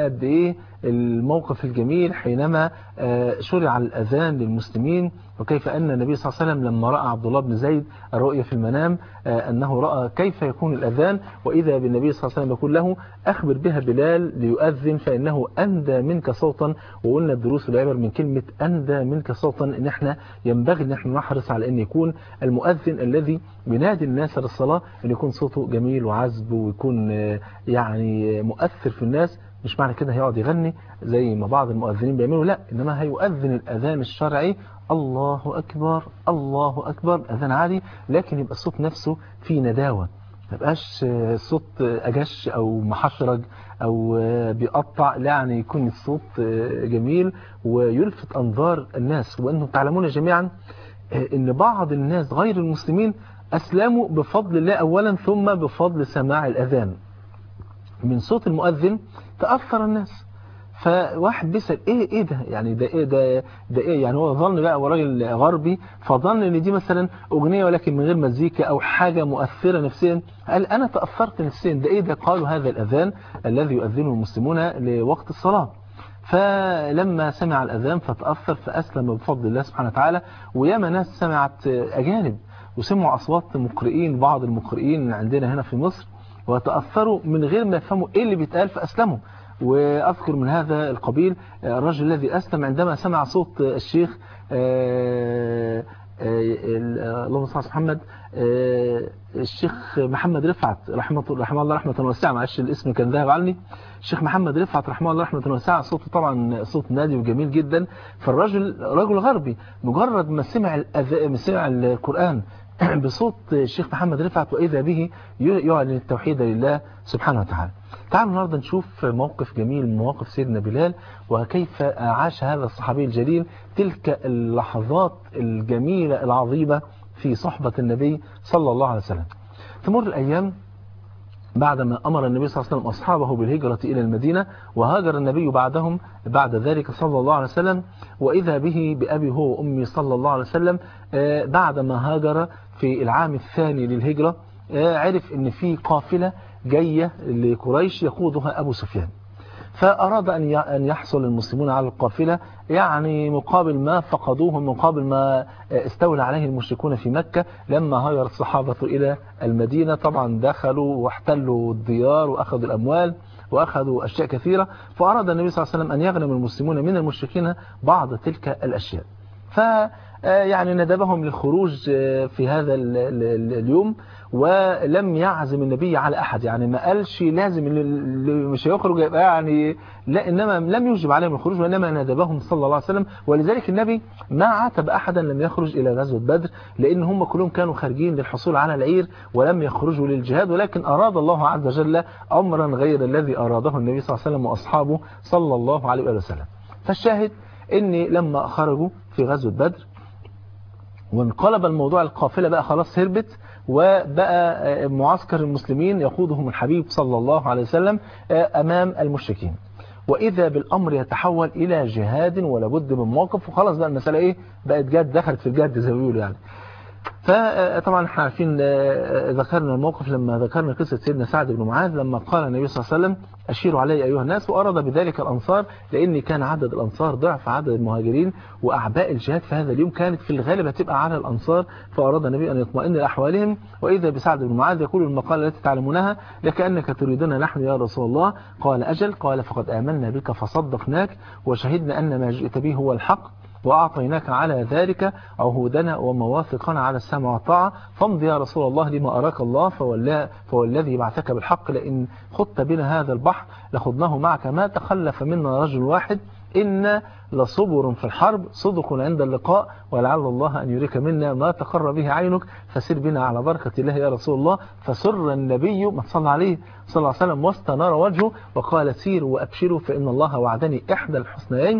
قد إيه الموقف الجميل حينما شرع الأذان للمسلمين، وكيف أن النبي صلى الله عليه وسلم لما رأى عبد الله بن زيد الرؤيا في المنام أنه رأى كيف يكون الأذان، وإذا بالنبي صلى الله عليه وسلم يقول له أخبر بها بلال ليؤذن فإنه أندى منك صوتا. وقلنا الدروس والعبر من كلمة أندى منك صوتا إن احنا ينبغي إن احنا نحرص على أن يكون المؤذن الذي ينادي الناس للصلاة أن يكون صوته جميل وعذب ويكون يعني مؤثر في الناس. مش معنى كده هيقعد يغني زي ما بعض المؤذنين بيعملوا، لا، إنما هيؤذن الأذان الشرعي الله أكبر الله أكبر، أذان عادي، لكن يبقى الصوت نفسه فيه نداوة، ما يبقاش صوت أجش أو محشرج أو بيقطع، لا، يعني يكون الصوت جميل ويلفت أنظار الناس. وأنتم تعلمون جميعا أن بعض الناس غير المسلمين أسلموا بفضل الله أولا، ثم بفضل سماع الأذان من صوت المؤذن تأثر الناس. فواحد بيسأل ايه ده، يعني ده ايه يعني، هو ظن بقى وراجل غربي فظن ان دي مثلا اغنية ولكن من غير مزيكا او حاجة مؤثرة نفسيا. قال انا تأثرت نفسيا، ده ايه ده؟ قالوا هذا الاذان الذي يؤذنه المسلمون لوقت الصلاة. فلما سمع الاذان فتأثر فاسلم بفضل الله سبحانه وتعالى. وياما ناس سمعت اجانب وسمعوا اصوات مقرئين، بعض المقرئين عندنا هنا في مصر، وتأثروا من غير ما يفهموا ايه اللي بيتقال فاسلموا. وأذكر من هذا القبيل الرجل الذي أسلم عندما سمع صوت الشيخ اللهم صل على محمد، الشيخ محمد رفعت رحمه الله رحمة واسعة، معلش الاسم كان ذهب عني، الشيخ محمد رفعت رحمه الله رحمة واسعة، صوته طبعا صوت نادي وجميل جدا. فالرجل رجل غربي مجرد ما سمع القرآن بصوت الشيخ محمد رفعت وإذا به يعلن التوحيد لله سبحانه وتعالى. تعالوا النهارده نشوف موقف جميل من مواقف سيدنا بلال، وكيف عاش هذا الصحابي الجليل تلك اللحظات الجميلة العظيمة في صحبة النبي صلى الله عليه وسلم. تمر الأيام بعدما أمر النبي صلى الله عليه وسلم أصحابه بالهجرة إلى المدينة، وهاجر النبي بعد ذلك صلى الله عليه وسلم، وإذا به بأبي هو وأمي صلى الله عليه وسلم بعدما هاجر في العام الثاني للهجرة عرف أن في قافلة جاية لقريش يقودها أبو سفيان، فأراد أن يحصل المسلمون على القافلة، يعني مقابل ما فقدوه، مقابل ما استولى عليه المشركون في مكة لما هاجر الصحابة إلى المدينة. طبعا دخلوا واحتلوا الديار وأخذوا الأموال وأخذوا أشياء كثيرة، فأراد النبي صلى الله عليه وسلم أن يغنم المسلمون من المشركين بعض تلك الأشياء. يعني ندبهم للخروج في هذا اليوم، ولم يعزم النبي على أحد، يعني ما قالش لازم اللي مش هيخرج يبقى يعني لا، إنما لم يوجب عليهم الخروج، وإنما ندبهم صلى الله عليه وسلم. ولذلك النبي ما عاتب أحدا لم يخرج إلى غزوة بدر، لأن هم كلهم كانوا خارجين للحصول على العير ولم يخرجوا للجهاد، ولكن أراد الله عز وجل أمرا غير الذي أراده النبي صلى الله عليه وسلم وأصحابه صلى الله عليه وسلم. فالشاهد إن لما خرجوا في غزوة بدر وانقلب الموضوع، القافلة بقى خلاص هربت، وبقى معسكر المسلمين يقودهم الحبيب صلى الله عليه وسلم أمام المشركين، وإذا بالأمر يتحول إلى جهاد ولا بد من موقف، وخلاص بقى المسألة إيه بقت جد، دخلت في الجد زي ما بيقولوا يعني. فطبعا احنا عارفين ذكرنا الموقف لما ذكرنا قصة سيدنا سعد بن معاذ لما قال النبي صلى الله عليه وسلم أشيروا علي أيها الناس، وأراد بذلك الأنصار، لأن كان عدد الأنصار ضعف عدد المهاجرين، وأعباء الجهاد في هذا اليوم كانت في الغالب هتبقى على الأنصار، فأراد النبي أن يطمئن لأحوالهم. وإذا بسعد بن معاذ يقول المقالة التي تعلمونها لكأنك تريدنا نحن يا رسول الله، قال أجل، قال فقد آمنا بك فصدقناك وشهدنا أن ما جئت به هو الحق، وأعطيناك على ذلك عهودنا ومواثقنا على السمع والطاعة، فامض يا رسول الله لما أراك الله، فوالذي بعثك بالحق لئن خضت بنا هذا البحر لخضناه معك ما تخلف منا رجل واحد، إن لصبر في الحرب صدق عند اللقاء، ولعل الله أن يريك منا ما تقر به عينك، فسر بنا على بركة الله يا رسول الله. فسر النبي ما صلى عليه صلى الله عليه وسلم واستنار وجهه وقال سيروا وأبشروا فإن الله وعدني إحدى الحسنيين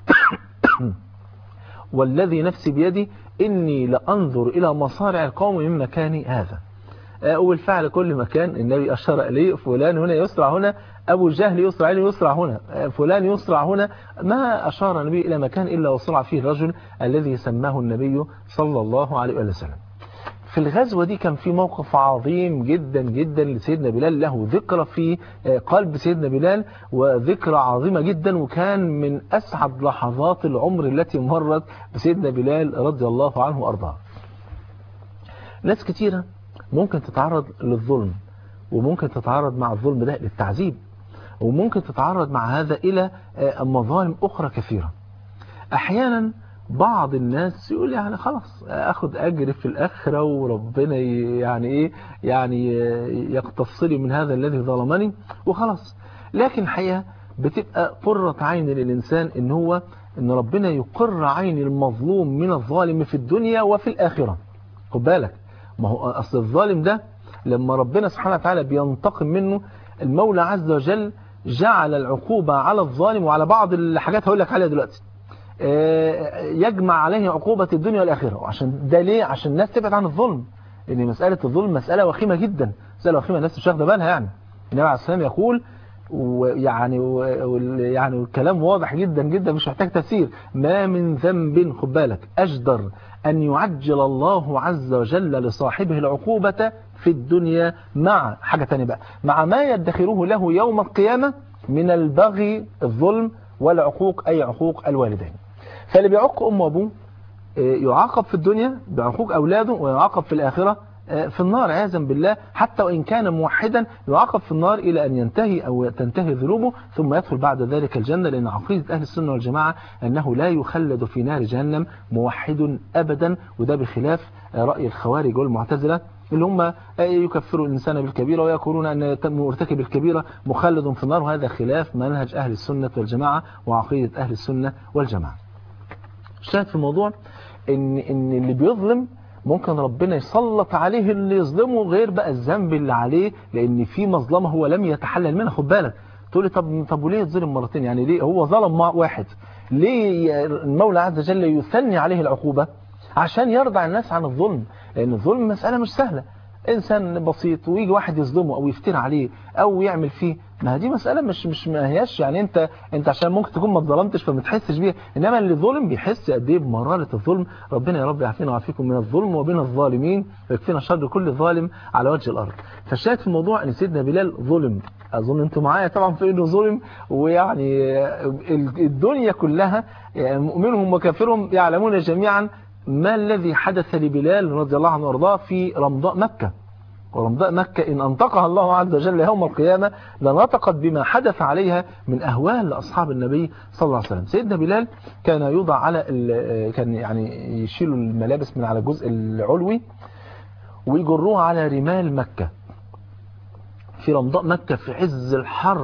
والذي نفسي بيدي إني لأنظر إلى مصارع القوم من مكاني هذا. وبالفعل كل مكان النبي أشار إليه، فلان هنا يسرع هنا، أبو جهل يسرع إليه يسرع هنا، فلان يسرع هنا، ما أشار النبي إلى مكان إلا وسرع فيه الرجل الذي سماه النبي صلى الله عليه وسلم. في الغزوة دي كان في موقف عظيم جدا جدا لسيدنا بلال، له ذكرى في قلب سيدنا بلال وذكرى عظيمة جدا، وكان من أسعد لحظات العمر التي مرت بسيدنا بلال رضي الله عنه وأرضاه. ناس كتيرة ممكن تتعرض للظلم، وممكن تتعرض مع الظلم ده للتعذيب، وممكن تتعرض مع هذا إلى مظالم أخرى كثيرة. أحيانا بعض الناس يقول يعني خلاص أخذ أجر في الآخرة وربنا يعني إيه يعني يقتص لي من هذا الذي ظلمني وخلاص. لكن الحقيقة بتبقى قرة عين للإنسان إن ربنا يقر عين المظلوم من الظالم في الدنيا وفي الآخرة. خد بالك، ما هو أصل الظالم ده لما ربنا سبحانه وتعالى بينتقم منه، المولى عز وجل جعل العقوبة على الظالم وعلى بعض الحاجات هقول لك عليها دلوقتي، يجمع عليه عقوبة الدنيا والآخرة. وعشان ده ليه؟ عشان الناس تبعد عن الظلم، لأن مسألة الظلم مسألة وخيمة جدا، مسألة وخيمة الناس مش واخده بالها. يعني النبي عليه الصلاة والسلام يقول يعني الكلام واضح جدا جدا مش محتاج تفسير: ما من ذنب، خد بالك، أجدر أن يعجل الله عز وجل لصاحبه العقوبة في الدنيا مع حاجة تانية بقى، مع ما يدخره له يوم القيامة من البغي، الظلم والعقوق، أي عقوق الوالدين. فاللي بيعق أمه وأبوه يعاقب في الدنيا بعقوق أولاده، ويعاقب في الآخرة في النار عياذا بالله. حتى وإن كان موحدا يعاقب في النار إلى أن ينتهي أو تنتهي ذنوبه ثم يدخل بعد ذلك الجنة، لأن عقيدة أهل السنة والجماعة أنه لا يخلد في نار جهنم موحد أبدا، وده بخلاف رأي الخوارج والمعتزلة اللي هم يكفروا الإنسان بالكبيرة ويقولون أن مرتكب الكبيرة مخلد في النار، وهذا خلاف منهج أهل السنة والجماعة وعقيدة أهل السنة والجماعة. الشاهد في الموضوع إن اللي بيظلم ممكن ربنا يسلط عليه اللي يظلمه غير بقى الذنب اللي عليه، لأن في مظلمة هو لم يتحلل منها. خد بالك، تقول لي طب وليه يتظلم مرتين؟ يعني ليه هو ظلم مع واحد؟ ليه المولى عز وجل يثني عليه العقوبة؟ عشان يرضع الناس عن الظلم، لأن الظلم مسألة مش سهلة. إنسان بسيط ويجي واحد يظلمه أو يفتر عليه أو يعمل فيه، ما دي مسألة مش ما هياش يعني أنت عشان ممكن تكون ما اتظلمتش فما تحسش بيها، إنما اللي ظلم بيحس قد إيه بمرارة الظلم. ربنا يا رب يعافينا ويعافيكم من الظلم وبين الظالمين، ويكفينا شر كل ظالم على وجه الأرض. فالشاهد في الموضوع إن سيدنا بلال ظلم، أظن أنتم معايا طبعا في إنه ظلم، ويعني الدنيا كلها مؤمنهم وكافرهم يعلمون جميعا ما الذي حدث لبلال رضي الله عنه وارضاه في رمضاء مكة. ورمضاء مكة إن أنطقها الله عز وجل يوم القيامة لنطقت بما حدث عليها من أهوال لأصحاب النبي صلى الله عليه وسلم. سيدنا بلال كان يوضع على كان يعني يشيلوا الملابس من على الجزء العلوي ويجروها على رمال مكة في رمضاء مكة في عز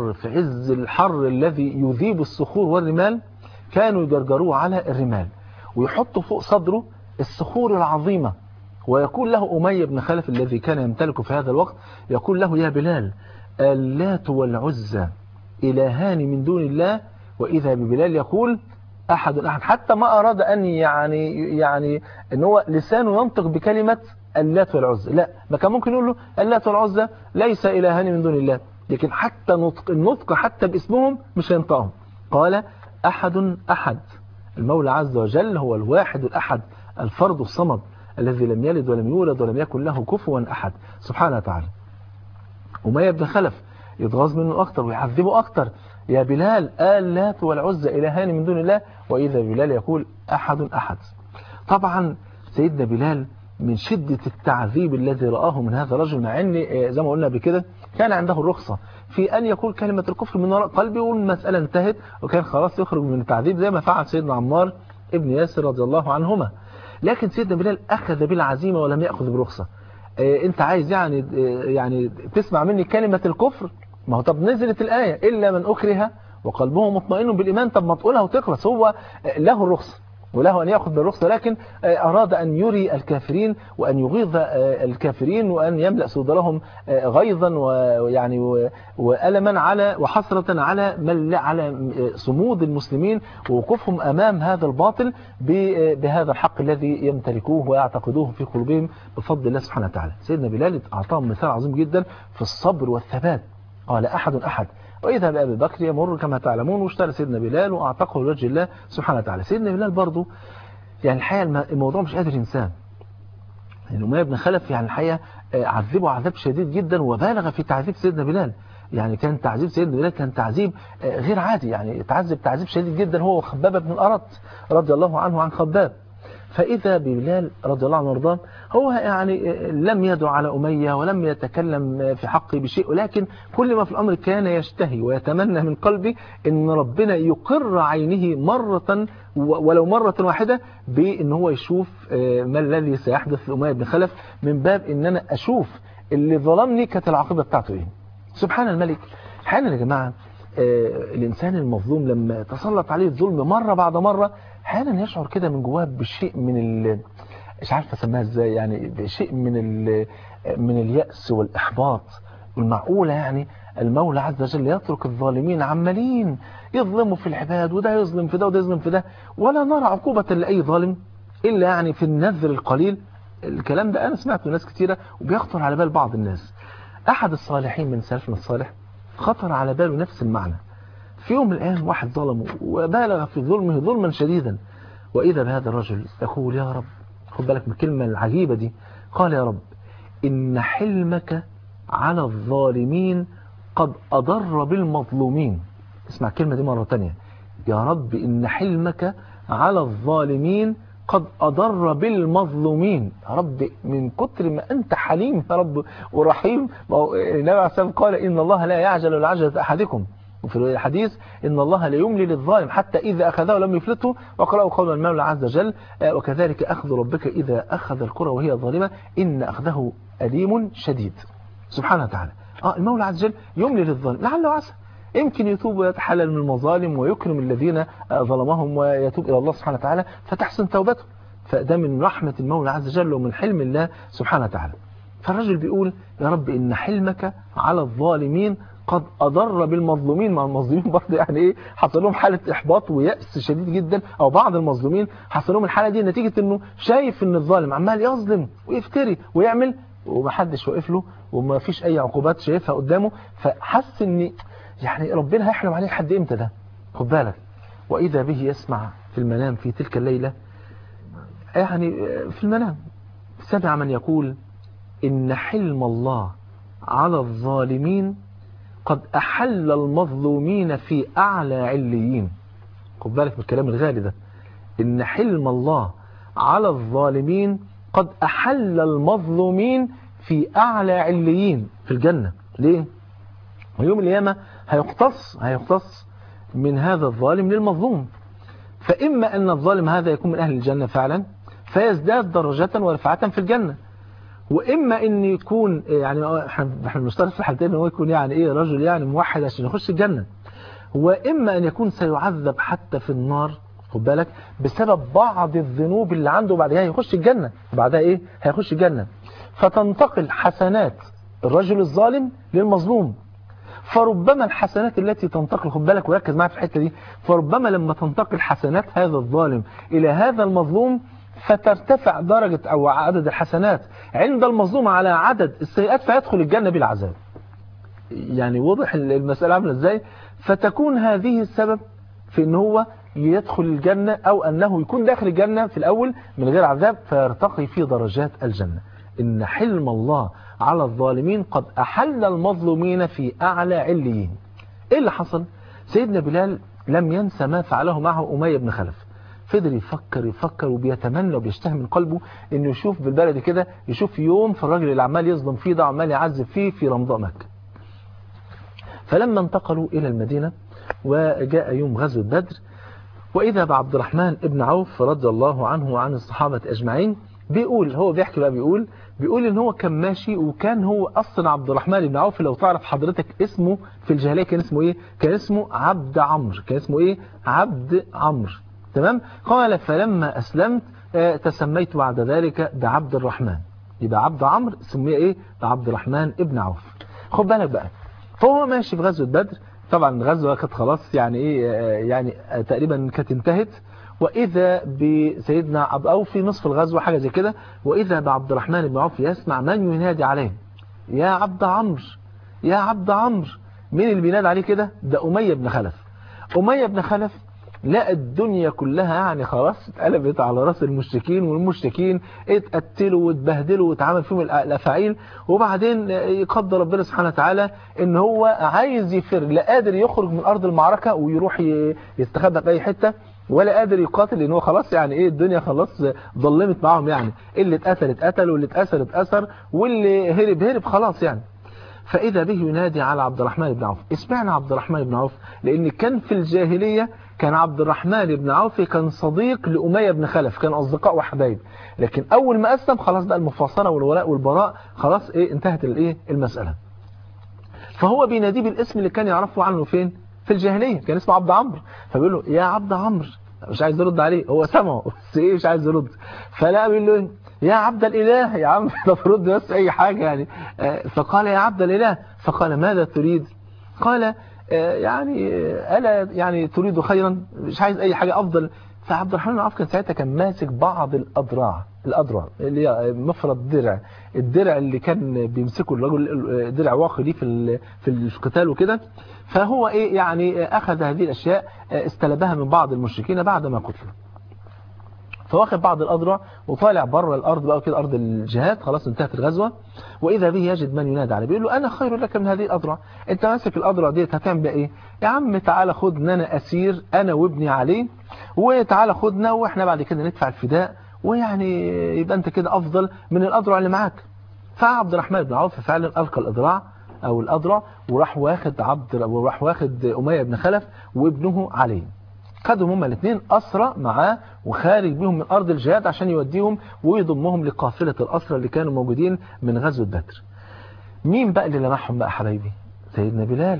الحر الذي يذيب الصخور والرمال. كانوا يجرجروه على الرمال ويحطوا فوق صدره الصخور العظيمة، ويقول له أمية بن خلف الذي كان يمتلك في هذا الوقت، يقول له: يا بلال، اللات والعزى إلهان من دون الله. وإذا ببلال يقول أحد أحد، حتى ما أراد أن يعني أن هو لسانه ينطق بكلمة اللات والعزى، لا، ما كان ممكن يقول له اللات والعزى ليس إلهان من دون الله، لكن حتى النطق حتى باسمهم مش ينطقهم. قال أحد أحد، المولى عز وجل هو الواحد الأحد الفرد الصمد الذي لم يلد ولم يولد ولم يكن له كفوا أحد سبحانه وتعالى. أمية بن خلف يتغاظ منه أكتر ويعذبه أكتر: يا بلال، اللات والعزى إلهان من دون الله. وإذا بلال يقول أحد أحد. طبعا سيدنا بلال من شدة التعذيب الذي رآه من هذا الرجل، مع أن زي ما قلنا بكده كان عنده الرخصة في أن يقول كلمة الكفر من وراء قلبه والمسألة انتهت، وكان خلاص يخرج من التعذيب زي ما فعل سيدنا عمار ابن ياسر رضي الله عنهما. لكن سيدنا بلال أخذ بالعزيمة ولم يأخذ برخصة. أنت عايز يعني تسمع مني كلمة الكفر؟ ما هو طب نزلت الآية: إلا من أكره وقلبه مطمئن بالإيمان. طب ما تقولها وتخلص. هو له الرخصة وله أن يأخذ بالرخصة، لكن أراد أن يري الكافرين وأن يغيظ الكافرين وأن يملأ صدورهم غيظا ويعني وألما على وحسرة على صمود المسلمين ووقوفهم أمام هذا الباطل بهذا الحق الذي يمتلكوه ويعتقدوه في قلوبهم بفضل الله سبحانه وتعالى. سيدنا بلال أعطاهم مثال عظيم جدا في الصبر والثبات. قال أحد أحد. وإذا بأبي بكر يمر كما تعلمون، واشترى سيدنا بلال وأعتقه لوجه الله سبحانه وتعالى. سيدنا بلال برضو يعني الحقيقة الموضوع مش قادر ينساه، يعني أمية بن خلف يعني الحقيقة عذبه عذاب شديد جدا، وبالغ في تعذيب سيدنا بلال. يعني كان تعذيب سيدنا بلال كان تعذيب غير عادي، يعني تعذب تعذيب شديد جدا هو وخباب بن الأرت رضي الله عنه عن خباب. فإذا ببلال رضي الله عنه وارضاه هو يعني لم يدع على أمية ولم يتكلم في حقه بشيء، ولكن كل ما في الأمر كان يشتهي ويتمنى من قلبه أن ربنا يقر عينه مرة ولو مرة واحدة بأن هو يشوف ما الذي سيحدث لأمية بن خلف، من باب أن أنا أشوف اللي ظلمني كانت العاقبة بتاعته إيه. سبحان الملك. حالا يا جماعة الإنسان المظلوم لما تسلط عليه الظلم مرة بعد مرة حالا يشعر كده من جواه بشيء من مش عارف اسميها ازاي، يعني بشيء من اليأس والإحباط. والمعقولة يعني المولى عز وجل يترك الظالمين عمالين يظلموا في العباد، وده يظلم في ده وده يظلم في ده، ولا نرى عقوبة لأي ظالم إلا يعني في النذر القليل. الكلام ده أنا سمعته ناس كتيرة وبيخطر على بال بعض الناس. أحد الصالحين من سلفنا الصالح خطر على باله نفس المعنى. في يوم من الأيام واحد ظلمه وبالغ في ظلمه ظلما شديدا، وإذا بهذا الرجل يقول يا رب، خد بالك من الكلمة العجيبة دي، قال يا رب إن حلمك على الظالمين قد أضر بالمظلومين. اسمع الكلمة دي مرة تانية، يا رب إن حلمك على الظالمين قد أضر بالمظلومين. يا رب من كتر ما أنت حليم يا رب ورحيم. النبي عليه الصلاة والسلام قال إن الله لا يعجل لعجلة أحدكم، وفي الحديث إن الله لا يملي للظالم حتى إذا أخذه لم يفلته، وقرأوا قول المولى عز وجل وكذلك أخذ ربك إذا أخذ القرى وهي ظالمة إن أخذه أليم شديد. سبحانه وتعالى المولى عز وجل يملي للظالم لعله عسى يمكن يتوب ويتحلل من المظالم ويكرم الذين ظلمهم ويتوب إلى الله سبحانه وتعالى فتحسن توبته. فده من رحمة المولى عز وجل ومن حلم الله سبحانه وتعالى. فالرجل بيقول يا رب إن حلمك على الظالمين قد أضر بالمظلومين. مع المظلومين برضه يعني إيه، حصل لهم حالة إحباط ويأس شديد جدا، أو بعض المظلومين حصل لهم الحالة دي نتيجة إنه شايف إن الظالم عمال يظلم ويفتري ويعمل ومحدش واقف له وما فيش أي عقوبات شايفها قدامه، فحس إن يعني ربنا هيحلم عليه لحد إمتى ده. خد بالك، وإذا به يسمع في المنام في تلك الليلة، يعني في المنام سمع من يقول إن حلم الله على الظالمين قد أحل المظلومين في أعلى عليين. خد بالك من الكلام الغالي ده، إن حلم الله على الظالمين قد أحل المظلومين في أعلى عليين في الجنة. ليه؟ ويوم القيامة هيقتص من هذا الظالم للمظلوم، فإما أن الظالم هذا يكون من أهل الجنة فعلا فيزداد درجة ورفعة في الجنة، وإما أن يكون يعني احنا بنشترط في الحالتين أنه يكون يعني إيه رجل يعني موحد عشان يخش الجنة، وإما أن يكون سيعذب حتى في النار. خد بالك بسبب بعض الذنوب اللي عنده، بعدها يخش الجنة، بعدها إيه هيخش الجنة، فتنتقل حسنات الرجل الظالم للمظلوم. فربما الحسنات التي تنتقل، خد بالك وركز معايا في الحتة دي، فربما لما تنتقل حسنات هذا الظالم إلى هذا المظلوم فترتفع درجة أو عدد الحسنات عند المظلوم على عدد السيئات فيدخل الجنة بالعذاب. يعني واضح المسألة عاملة ازاي؟ فتكون هذه السبب في ان هو يدخل الجنة، او انه يكون داخل الجنة في الاول من غير عذاب فيرتقي في درجات الجنة. ان حلم الله على الظالمين قد احل المظلومين في اعلى عليين. ايه اللي حصل؟ سيدنا بلال لم ينسى ما فعله معه أمية بن خلف، فضل يفكر وبيتمنى وبيشتهي من قلبه انه يشوف بالبلد كده، يشوف يوم في الراجل اللي عمال يظلم فيه ده عمال يعذب فيه في رمضاء مكة. فلما انتقلوا إلى المدينة وجاء يوم غزوة بدر، وإذا بعبد الرحمن ابن عوف رضي الله عنه وعن الصحابة أجمعين بيقول، هو بيحكي بقى بيقول ان هو كان ماشي، وكان هو اصلا عبد الرحمن بن عوف لو تعرف حضرتك اسمه في الجاهليه كان اسمه ايه؟ كان اسمه عبد عمرو. كان اسمه ايه؟ عبد عمرو. تمام؟ قال فلما اسلمت تسميت بعد ذلك بعبد الرحمن. يبقى عبد عمرو سميه ايه؟ بعبد الرحمن ابن عوف. خد بالك بقى، فهو ماشي في غزوه بدر، طبعا الغزوه كانت خلاص يعني ايه، يعني تقريبا كانت انتهت، وإذا بسيدنا أو في نصف الغزوة حاجة زي كده، وإذا بعبد الرحمن بن عوف يسمع من ينادي عليه يا عبد عمرو يا عبد عمرو. مين اللي بينادي عليه كده؟ ده أمية بن خلف. أمية بن خلف لا الدنيا كلها يعني خلاص اتقلبت على راس المشركين، والمشركين اتقتلوا واتبهدلوا واتعمل فيهم الافاعيل. وبعدين يقدر ربنا سبحانه وتعالى ان هو عايز يفر، لا قادر يخرج من ارض المعركه ويروح يستخبى في اي حته، ولا قادر يقاتل لان هو خلاص يعني ايه الدنيا خلاص ظلمت معاهم، يعني اللي اتقتل واللي اتأثر واللي هرب خلاص يعني. فإذا به ينادي على عبد الرحمن بن عوف. اسمعنا عبد الرحمن بن عوف لأن كان في الجاهلية كان عبد الرحمن بن عوف كان صديق لأمية بن خلف، كان أصدقاء وحبايب، لكن أول ما أسلم خلاص بقى المفاصلة والولاء والبراء خلاص إيه انتهت الإيه المسألة. فهو بيناديه بالاسم اللي كان يعرفه عنه فين؟ في الجاهلية، كان اسمه عبد عمرو، فبيقول له يا عبد عمرو، مش عايز يرد عليه، هو سمعه بس ايه مش عايز يرد. فلا بيقول له يا عبد الإله، يا عم طب رد بس أي حاجة يعني. فقال يا عبد الإله، فقال ماذا تريد؟ قال يعني ألا يعني تريد خيرا، مش عايز أي حاجة أفضل. فعبد الرحمن بن عوف كان ساعتها كان ماسك بعض الأذرع اللي هي مفرد الدرع اللي كان بيمسكه الرجل، درع واقي ليه في القتال وكده. فهو ايه يعني أخذ هذه الأشياء استلبها من بعض المشركين بعد ما قتلوا، فواخد بعض الأذرع وطالع بره الأرض بقى كده، أرض الجهاد خلاص انتهت الغزوة. وإذا به يجد من ينادي عليه بيقول له أنا خير لك من هذه الأذرع، أنت ماسك الأذرع ديت هتعمل بها إيه؟ يا عم تعالى خدنا أنا أسير أنا وابني عليه، وتعالى خدنا وإحنا بعد كده ندفع الفداء، ويعني يبقى أنت كده أفضل من الأذرع اللي معاك. فعبد الرحمن بن عوف فعلا ألقى الأذرع وراح واخد أمية بن خلف وابنه عليه، خدهم هما الاثنين أسرى معاه وخارج بهم من أرض الجهاد عشان يوديهم ويضمهم لقافلة الأسرى اللي كانوا موجودين من غزوة بدر. مين بقى اللي لمحهم بقى حبايبي؟ سيدنا بلال.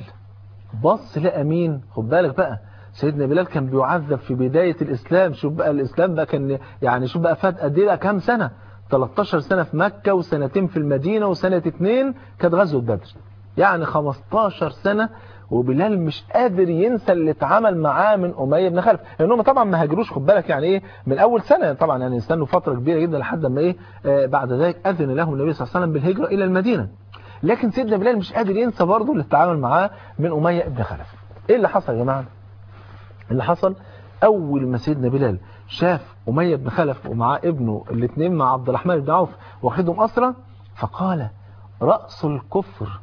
بص لقى مين؟ خد بالك بقى، سيدنا بلال كان بيعذب في بداية الإسلام. شوف بقى الإسلام بقى كان يعني شوف بقى فات قد ايه بقى كام سنة، 13 سنة في مكة وسنتين في المدينة وسنة 2 كانت غزوة بدر، يعني 15 سنة. وبلال مش قادر ينسى اللي اتعمل معاه من أمية بن خلف، لأنهم طبعا ما هاجروش خد بالك يعني ايه من أول سنة، طبعا يعني استنوا فترة كبيرة جدا لحد ما ايه بعد ذلك أذن لهم النبي صلى الله عليه وسلم بالهجرة إلى المدينة. لكن سيدنا بلال مش قادر ينسى برضه اللي اتعامل معاه من أمية بن خلف. ايه اللي حصل يا جماعة؟ اللي حصل أول ما سيدنا بلال شاف أمية بن خلف ومعاه ابنه الاثنين مع عبد الرحمن بن عوف واخدهم أسرى، فقال رأس الكفر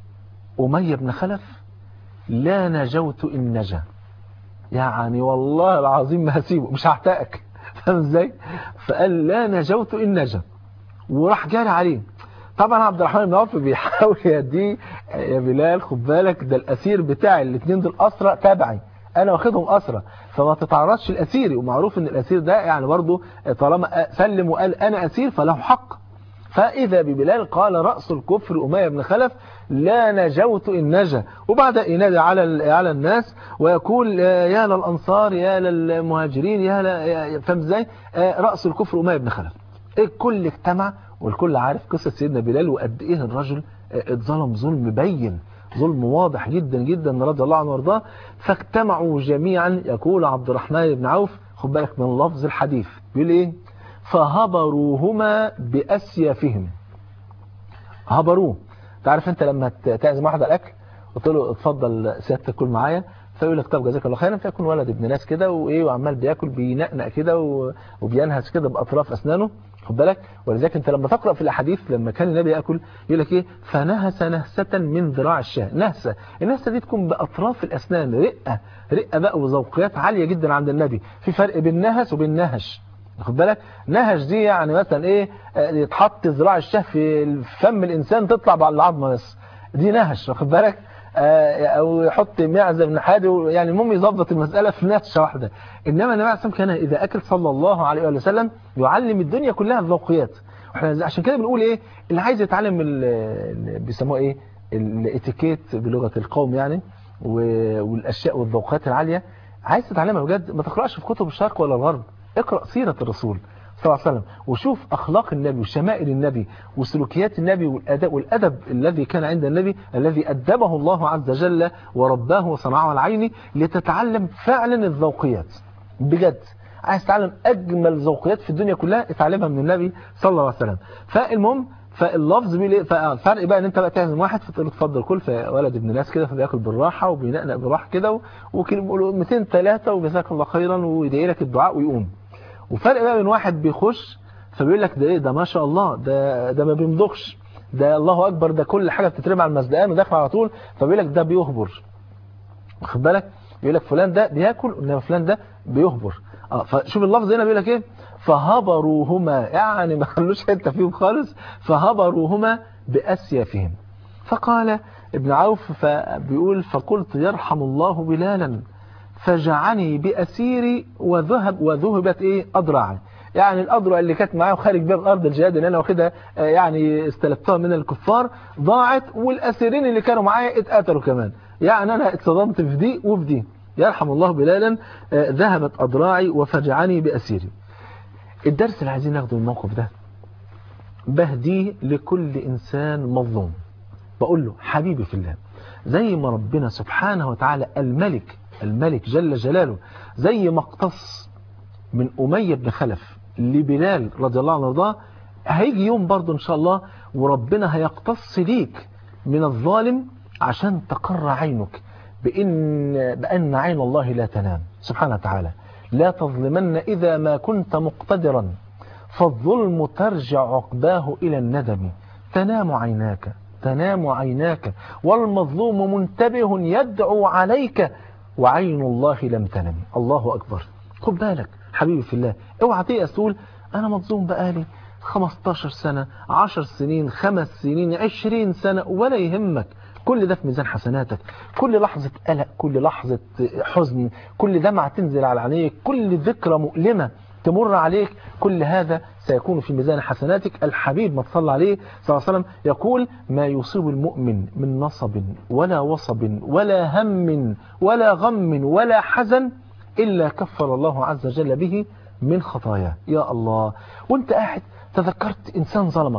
أمية بن خلف لا نجوت إن نجا، يعني والله العظيم ما هسيبه مش هحتاجك، فاهم ازاي؟ فقال لا نجوت إن نجا وراح جاري عليه. طبعا عبد الرحمن بن عوف بيحاول يديه يا بلال خد بالك ده الأسير بتاعي الاثنين دول أسرى تابعي، أنا واخدهم أسرى، فما تتعرضش الأسيري، ومعروف إن الأسير ده يعني برضه طالما سلم وقال أنا أسير فله حق. فإذا ببلال قال رأس الكفر أمية بن خلف لا نجوت إن نجا، وبعد ينادي على الناس ويقول يا للأنصار يا للمهاجرين يا فهم ازاي رأس الكفر أمية بن خلف. الكل اجتمع والكل عارف قصة سيدنا بلال وقد إيه الرجل اتظلم ظلم بين، ظلم واضح جدا جدا رضي الله عنه وارضاه. فاجتمعوا جميعا، يقول عبد الرحمن بن عوف خد بالك من لفظ الحديث بيقول ايه، فهبروهما بأسيافهم. هبروه، تعرف انت لما تعزم واحد على الاكل قلت له اتفضل سيادتك كل معايا، فيقول لك طب جزاك الله خيرا، فيكون ولد ابن ناس كده وايه وعمال بياكل بينقنق كده وبينهس كده باطراف اسنانه خد بالك. ولذلك انت لما تقرا في الاحاديث لما كان النبي ياكل يقول لك ايه فنهس نهسه من ذراع الشاه. النهسه دي تكون باطراف الاسنان، رقه بقى وذوقيات عاليه جدا عند النبي. في فرق بين نهس وبين نهش خد بالك. نهش دي يعني مثلا ايه يتحط ذراع الشاه في فم الانسان تطلع بعد العظمه بس، دي نهش واخد بالك. او يحط معزه من حاجه يعني المهم يظبط المساله في نهشه واحده. انما النبي عليه الصلاه والسلام كان اذا اكل صلى الله عليه وسلم يعلم الدنيا كلها الذوقيات. احنا عشان كده بنقول ايه اللي عايز يتعلم بيسموه ايه الاتيكيت بلغه القوم يعني والاشياء والذوقات العاليه، عايز تتعلمها بجد ما تقراش في كتب الشرق ولا الغرب، اقرا سيره الرسول صلى الله عليه وسلم وشوف أخلاق النبي وشمائل النبي وسلوكيات النبي والأدب الذي كان عند النبي الذي أدبه الله عز وجل ورباه وصنعه على عينه لتتعلم فعلا الذوقيات بجد. عايز تتعلم أجمل ذوقيات في الدنيا كلها اتعلمها من النبي صلى الله عليه وسلم. فالمهم فاللفظ بيقول ايه؟ فالفرق بقى ان انت بقى تعزم واحد فتقول له اتفضل كل، فولد ابن ناس كده فبياكل بالراحه وبينقنق بالراحه كده وكلمه 200 3 وجزاك الله خيرا ويدعي لك الدعاء ويقوم. وفرق بقى من واحد بيخش فبيقول لك ده ايه ده ما شاء الله، ده ما بيمضغش، ده الله اكبر، ده كل حاجه بتترمي على المزدقان وداخل على طول، فبيقول لك ده بيهبر. واخد بالك؟ بيقول لك فلان ده بياكل انما فلان ده بيهبر. فشوف اللفظ هنا بيقول لك ايه؟ فهبروهما، يعني ما خلوش حته فيهم خالص، فهبروهما باسيافهم. فقال ابن عوف فبيقول فقلت يرحم الله بلالا فجعني باسيري وذهبت ايه اضرعي، يعني الاضرع اللي كانت معاه وخارج بيها من ارض الجهاد اللي انا واخدها يعني استلبتها من الكفار ضاعت، والاسيرين اللي كانوا معايا اتقتلوا كمان، يعني انا اتصدمت في دي وفي دي. يرحم الله بلالا ذهبت اضراعي وفجعني باسيري. الدرس اللي عايزين ناخده من الموقف ده بهديه لكل انسان مظلوم، بقول له حبيبي في الله، زي ما ربنا سبحانه وتعالى الملك جل جلاله زي ما اقتص من أمية بن خلف لبلال رضي الله عنه وارضاه، هيجي يوم برضه إن شاء الله وربنا هيقتص ليك من الظالم عشان تقر عينك بأن عين الله لا تنام سبحانه وتعالى. لا تظلمن إذا ما كنت مقتدرا فالظلم ترجع عقباه إلى الندم. تنام عيناك والمظلوم منتبه يدعو عليك وعين الله لم تنم. الله أكبر. خد بالك حبيبي في الله، اوعى تيأس تقول أنا مظلوم بقالي 15 سنة 10 سنين 5 سنين 20 سنة، ولا يهمك، كل ده في ميزان حسناتك. كل لحظة قلق، كل لحظة حزن، كل دمعة تنزل على عينيك، كل ذكرى مؤلمة تمر عليك، كل هذا سيكون في ميزان حسناتك. الحبيب ما تصلى عليه صلى الله عليه وسلم يقول ما يصيب المؤمن من نصب ولا وصب ولا هم ولا غم ولا حزن إلا كفر الله عز وجل به من خطاياه. يا الله، وانت قاعد تذكرت إنسان ظلمك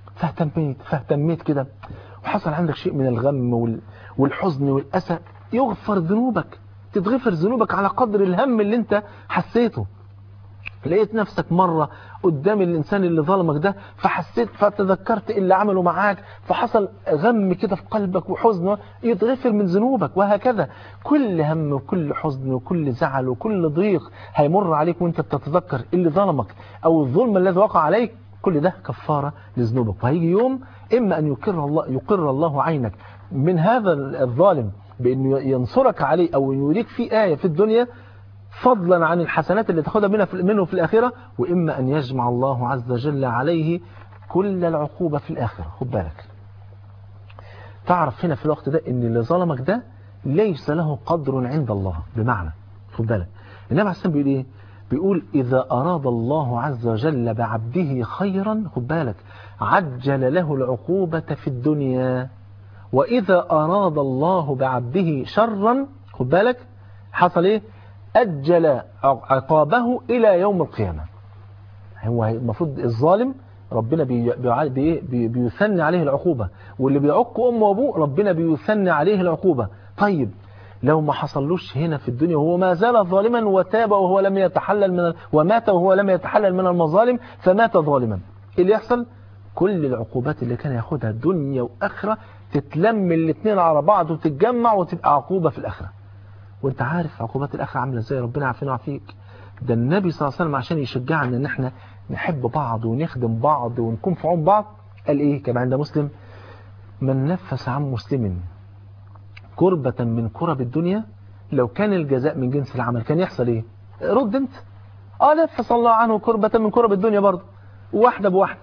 فاهتميت كده وحصل عندك شيء من الغم والحزن والأسى، يغفر ذنوبك، تتغفر ذنوبك على قدر الهم اللي انت حسيته. لقيت نفسك مرة قدام الإنسان اللي ظلمك ده فحسيت فتذكرت اللي عمله معاك فحصل غم كده في قلبك وحزن، يتغفر من ذنوبك. وهكذا كل هم وكل حزن وكل زعل وكل ضيق هيمر عليك وانت بتتذكر اللي ظلمك أو الظلم الذي وقع عليك، كل ده كفارة لذنوبك. وهيجي يوم إما أن يقر الله عينك من هذا الظالم بأنه ينصرك عليه أو يريك فيه آية في الدنيا فضلا عن الحسنات اللي تاخدها منه في الآخرة، وإما أن يجمع الله عز وجل عليه كل العقوبة في الآخرة. خد بالك، تعرف هنا في الوقت ده إن اللي ظلمك ده ليس له قدر عند الله. بمعنى خد بالك النبي عليه الصلاة والسلام بيقول إيه؟ بيقول إذا أراد الله عز وجل بعبده خيرا، خد بالك، عجل له العقوبة في الدنيا، وإذا أراد الله بعبده شرا، خد بالك، حصل إيه؟ أجل عقابه إلى يوم القيامة. هو المفروض الظالم ربنا بيثني عليه العقوبة، واللي بيعق أمه وأبوه ربنا بيثني عليه العقوبة. طيب لو ما حصلوش هنا في الدنيا وهو ما زال ظالما وتاب وهو لم يتحلل ومات وهو لم يتحلل من المظالم فمات ظالما، إيه اللي يحصل؟ كل العقوبات اللي كان ياخدها الدنيا وآخرة تتلم الاثنين على بعض وتتجمع وتبقى عقوبة في الآخرة. وانت عارف عقوبات الآخرة عاملة ازاي، ربنا عارفين وعافيك. ده النبي صلى الله عليه وسلم عشان يشجعنا ان احنا نحب بعض ونخدم بعض ونكون في عون بعض قال ايه كما عند مسلم؟ من نفس عن مسلم كربة من كرب الدنيا لو كان الجزاء من جنس العمل كان يحصل ايه؟ رد انت. نفس الله عنه كربة من كرب الدنيا برضه، واحدة بواحدة.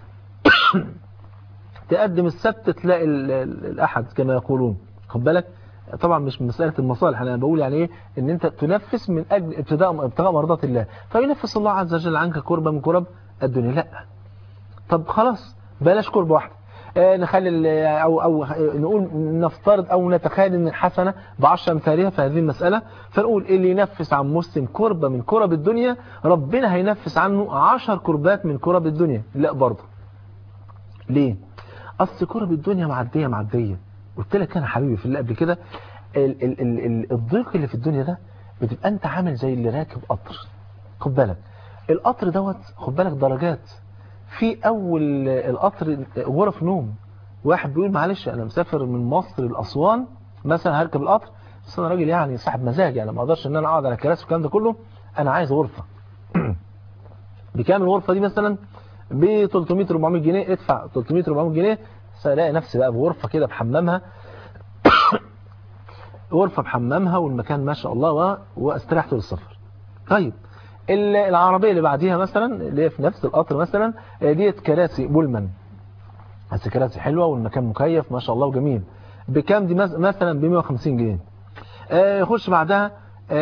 تقدم السبت تلاقي الأحد كما يقولون. خد بالك، طبعا مش من مسألة المصالح، أنا بقول يعني إيه إن أنت تنفس من أجل ابتغاء مرضات الله، فينفس الله عز وجل عنك كربة من كرب الدنيا. لا، طب خلاص بلاش كربة واحدة، نخلي أو نقول نفترض أو نتخيل إن الحسنة ب10 أمثالها في هذه المسألة، فنقول اللي ينفس عن مسلم كربة من كرب الدنيا ربنا هينفس عنه 10 كربات من كرب الدنيا. لا برضه. ليه؟ أصل كرب الدنيا معدية. قلت لك أنا حبيبي في الله قبل كده، الضيق اللي في الدنيا ده بتبقى أنت عامل زي اللي راكب قطر. خد بالك القطر دوت، خد بالك درجات، في اول القطر غرف نوم. واحد بيقول معلش انا مسافر من مصر لاسوان مثلا، هركب القطر بس انا راجل يعني صاحب مزاج، يعني ما اقدرش ان انا اقعد على كراسي والكلام ده كله، انا عايز غرفه. بكام الغرفه دي؟ مثلا ب 300 400 جنيه. ادفع 300 400 جنيه الاقي نفسي بقى بغرفه كده بحمامها، غرفه بحمامها والمكان ما شاء الله، واستريح طول السفر. طيب العربيه اللي بعديها مثلا اللي هي في نفس القطر مثلا ديت كراسي بولمان، بس كراسي حلوه والمكان مكيف ما شاء الله وجميل. بكام دي؟ مثلا ب 150 جنيه. يخش بعدها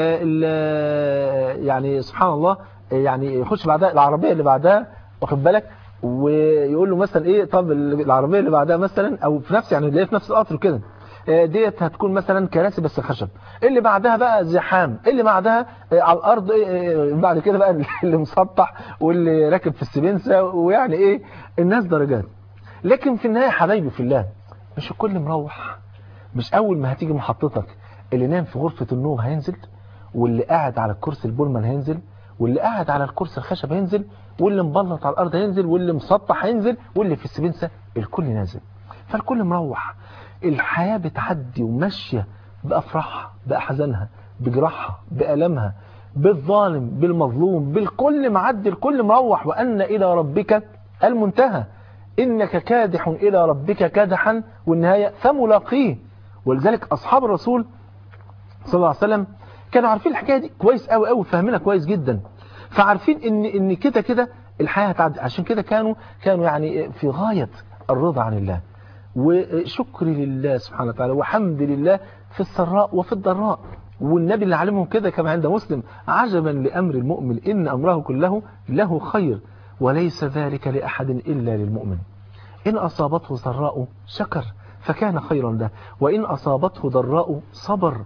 يعني سبحان الله، يعني يخش بعدها العربيه اللي بعدها، واخد بالك، ويقول له مثلا ايه، طب العربيه اللي بعدها مثلا او في نفس يعني اللي هي في نفس القطر كده ديت هتكون مثلا كراسي بس خشب. اللي بعدها بقى زحام، اللي بعدها على الارض بعد كده بقى اللي مسطح واللي راكب في السبنسه، ويعني ايه الناس درجات. لكن في النهايه حبايبي في الله، مش الكل مروح. مش اول ما هتيجي محطتك اللي نام في غرفة النوم هينزل، واللي قاعد على الكرسي البولمان هينزل، واللي قاعد على الكرسي الخشب هينزل، واللي مبلط على الارض هينزل، واللي مسطح هينزل، واللي في السبنسة، الكل نازل. فالكل مروح. الحياة بتعدي وماشية بأفراحها بأحزانها بجراحها بألمها، بالظالم بالمظلوم، بالكل معدي، الكل مروح. وأن إلى ربك المنتهى، إنك كادح إلى ربك كادحا والنهاية فملاقيه. ولذلك أصحاب الرسول صلى الله عليه وسلم كانوا عارفين الحكاية دي كويس قوي قوي، فاهمينها كويس جدا، فعارفين إن كده كده الحياة هتعدي. عشان كده كانوا يعني في غاية الرضا عن الله وشكر لله سبحانه وتعالى وحمد لله في السراء وفي الضراء. والنبي اللي علمهم كده كما عند مسلم: عجبا لأمر المؤمن إن أمره كله له خير وليس ذلك لأحد إلا للمؤمن. إن أصابته سراء شكر فكان خيرا له، وإن أصابته ضراء صبر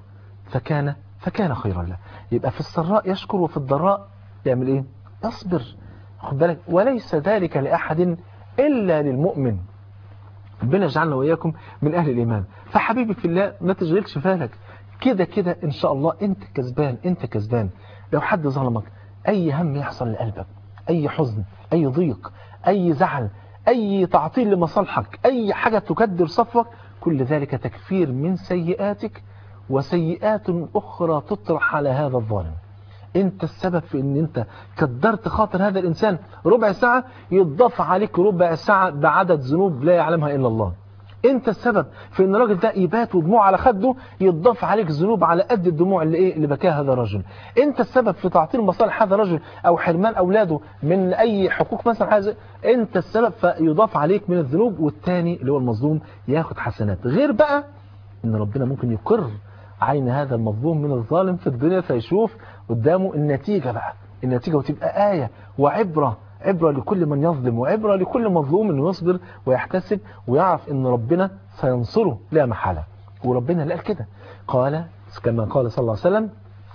فكان خيرا له. يبقى في السراء يشكر وفي الضراء يعمل إيه؟ يصبر. خد بالك، وليس ذلك لأحد إلا للمؤمن. ربنا يجعلنا وإياكم من أهل الإيمان. فحبيبي في الله ما تشغلش بالك، كده كده إن شاء الله أنت كسبان، أنت كسبان. لو حد ظلمك، أي هم يحصل لقلبك، أي حزن، أي ضيق، أي زعل، أي تعطيل لمصالحك، أي حاجة تكدر صفوك، كل ذلك تكفير من سيئاتك، وسيئات أخرى تطرح على هذا الظالم. انت السبب في ان انت كدرت خاطر هذا الانسان ربع ساعة، يضاف عليك ربع ساعة بعدد ذنوب لا يعلمها الا الله. انت السبب في ان الراجل ده يبات ودموع على خده، يضاف عليك ذنوب على قد الدموع اللي بكاها هذا الرجل. انت السبب في تعطيل مصالح هذا الرجل او حرمان اولاده من اي حقوق مثلا حاجه، انت السبب، فيضاف عليك من الذنوب، والتاني اللي هو المظلوم ياخد حسنات. غير بقى ان ربنا ممكن يقر عين هذا المظلوم من الظالم في الدنيا، فيشوف قدامه النتيجة بقى، النتيجة، وتبقى آية وعبرة، عبرة لكل من يظلم، وعبرة لكل مظلوم انه يصبر ويحتسب ويعرف ان ربنا سينصره لا محالة. وربنا اللي قال كده، قال كما قال صلى الله عليه وسلم،